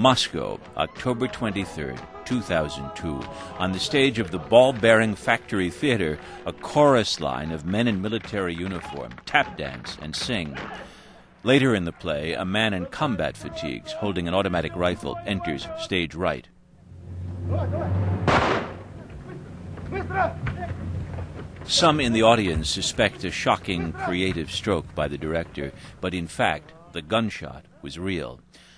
Moscow, October 23rd, 2002. On the stage of the Ball-Bearing Factory Theater, a chorus line of men in military uniform tap dance and sing. Later in the play, a man in combat fatigues holding an automatic rifle enters stage right. Some in the audience suspect a shocking creative stroke by the director, but in fact, the gunshot was real.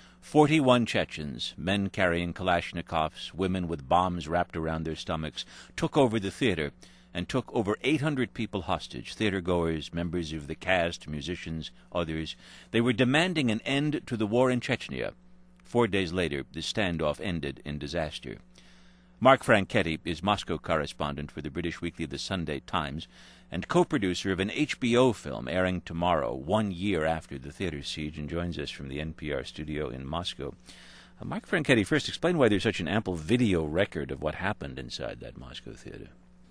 41 Chechens, men carrying Kalashnikovs, women with bombs wrapped around their stomachs, took over the theater and took over 800 people hostage, theatergoers, members of the cast, musicians, others. They were demanding an end to the war in Chechnya. 4 days later, the standoff ended in disaster. Mark Franchetti is Moscow correspondent for the British weekly The Sunday Times and co-producer of an HBO film airing tomorrow, 1 year after the theater siege, and joins us from the NPR studio in Moscow. Mark Franchetti, first explain why there's such an ample video record of what happened inside that Moscow theater.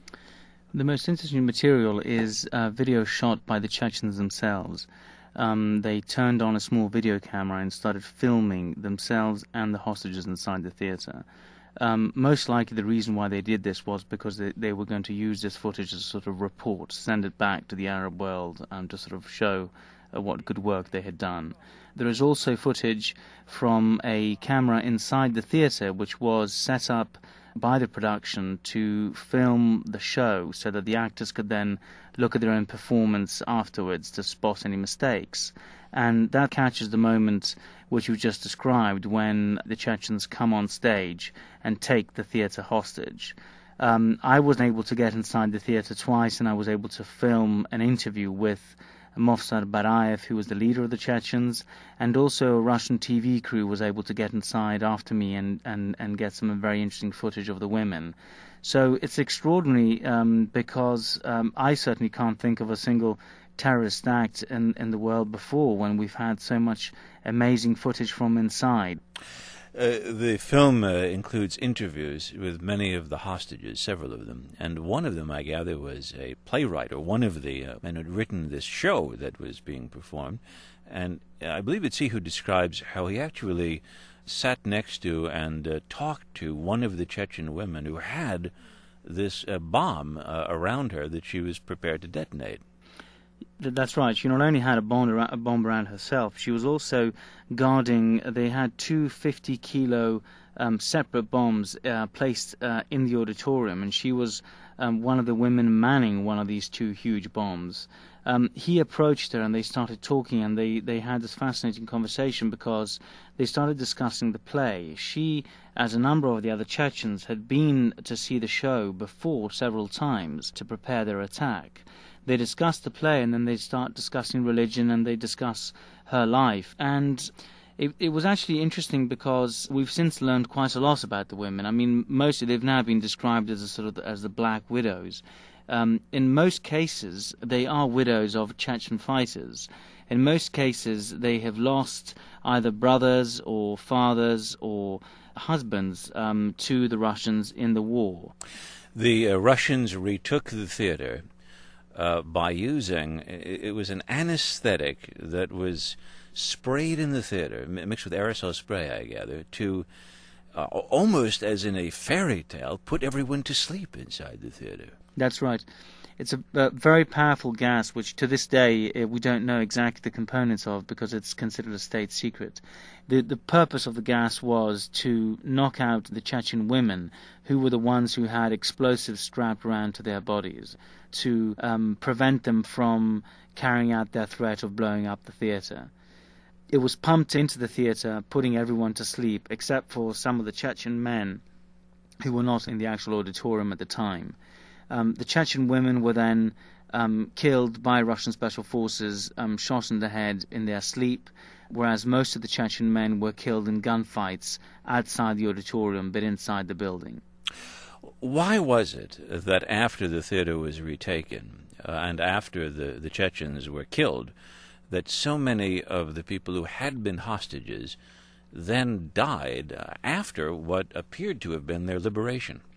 The most interesting material is video shot by the Chechens themselves. They turned on a small video camera and started filming themselves and the hostages inside the theater. Most likely the reason why they did this was because they were going to use this footage as a sort of report, send it back to the Arab world to sort of show what good work they had done. There is also footage from a camera inside the theater which was set up by the production to film the show so that the actors could then look at their own performance afterwards to spot any mistakes. And that catches the moment which you just described when the Chechens come on stage and take the theater hostage. I wasn't able to get inside the theater twice, and I was able to film an interview with Movsar Barayev, who was the leader of the Chechens, and also a Russian TV crew was able to get inside after me and get some very interesting footage of the women. So it's extraordinary because I certainly can't think of a single terrorist act in the world before when we've had so much amazing footage from inside. The film includes interviews with many of the hostages, several of them, and one of them, I gather, was a playwright, or one of the men who had written this show that was being performed, and I believe it's he who describes how he actually sat next to and talked to one of the Chechen women who had this bomb around her that she was prepared to detonate. That's right. She not only had a bomb around herself, she was also guarding. They had two 50-kilo separate bombs placed in the auditorium, and she was one of the women manning one of these two huge bombs. He approached her, and they started talking, and they had this fascinating conversation because they started discussing the play. She, as a number of the other Chechens, had been to see the show before several times to prepare their attack. They discuss the play, and then they start discussing religion, and they discuss her life. And it was actually interesting because we've since learned quite a lot about the women. I mean, mostly they've now been described as as the Black Widows. In most cases, they are widows of Chechen fighters. In most cases, they have lost either brothers or fathers or husbands to the Russians in the war. The Russians retook the theater by using, it was an anesthetic that was sprayed in the theater, mixed with aerosol spray, I gather, to almost as in a fairy tale, put everyone to sleep inside the theater. That's right. It's a very powerful gas, which to this day we don't know exactly the components of because it's considered a state secret. The purpose of the gas was to knock out the Chechen women, who were the ones who had explosives strapped around to their bodies, to prevent them from carrying out their threat of blowing up the theater. It was pumped into the theater, putting everyone to sleep, except for some of the Chechen men who were not in the actual auditorium at the time. The Chechen women were then killed by Russian special forces, shot in the head in their sleep, whereas most of the Chechen men were killed in gunfights outside the auditorium but inside the building. Why was it that after the theater was retaken and after the Chechens were killed, that so many of the people who had been hostages then died after what appeared to have been their liberation?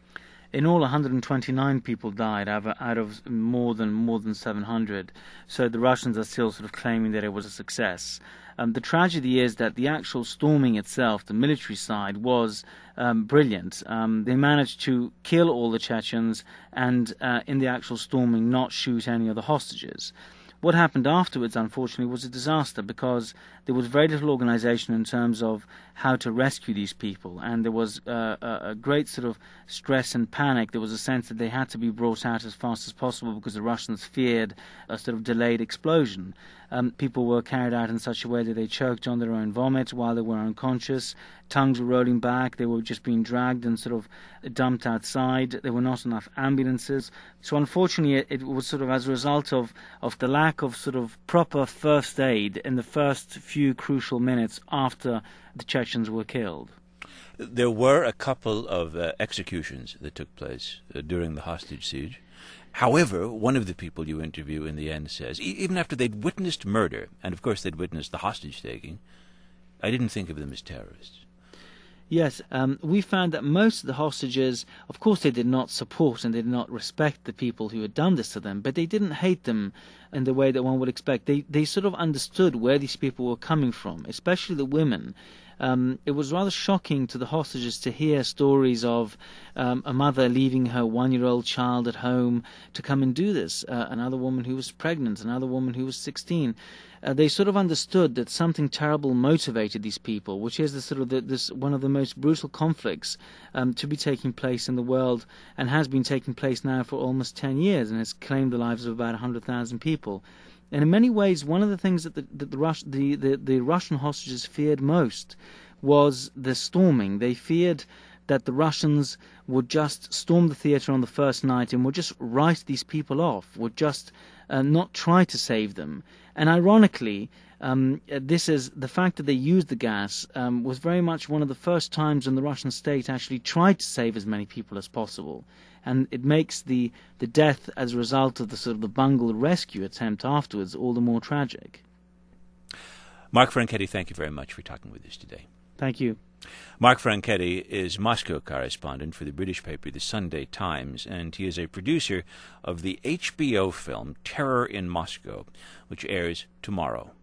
In all, 129 people died out of more than 700. So the Russians are still sort of claiming that it was a success. The tragedy is that the actual storming itself, the military side, was brilliant. They managed to kill all the Chechens and in the actual storming not shoot any of the hostages. What happened afterwards, unfortunately, was a disaster because there was very little organization in terms of how to rescue these people, and there was a great sort of stress and panic. There was a sense that they had to be brought out as fast as possible because the Russians feared a sort of delayed explosion. People were carried out in such a way that they choked on their own vomit while they were unconscious. Tongues were rolling back. They were just being dragged and sort of dumped outside. There were not enough ambulances. So unfortunately, it was sort of as a result of the lack of sort of proper first aid in the first few crucial minutes after the Chechens were killed. There were a couple of executions that took place during the hostage siege. However, one of the people you interview in the end says, even after they'd witnessed murder, and of course they'd witnessed the hostage-taking, I didn't think of them as terrorists. Yes, we found that most of the hostages, of course they did not support and they did not respect the people who had done this to them, but they didn't hate them in the way that one would expect. They sort of understood where these people were coming from, especially the women. It was rather shocking to the hostages to hear stories of a mother leaving her 1-year-old child at home to come and do this, another woman who was pregnant, another woman who was 16. They sort of understood that something terrible motivated these people, which is this one of the most brutal conflicts to be taking place in the world, and has been taking place now for almost 10 years, and has claimed the lives of about 100,000 people. And in many ways, one of the things that the Russian hostages feared most was the storming. They feared that the Russians would just storm the theater on the first night and would just write these people off, would just not try to save them. And ironically, this is the fact that they used the gas was very much one of the first times when the Russian state actually tried to save as many people as possible. And it makes the death as a result of the sort of the bungled rescue attempt afterwards all the more tragic. Mark Franchetti, thank you very much for talking with us today. Thank you. Mark Franchetti is Moscow correspondent for the British paper The Sunday Times, and he is a producer of the HBO film Terror in Moscow, which airs tomorrow.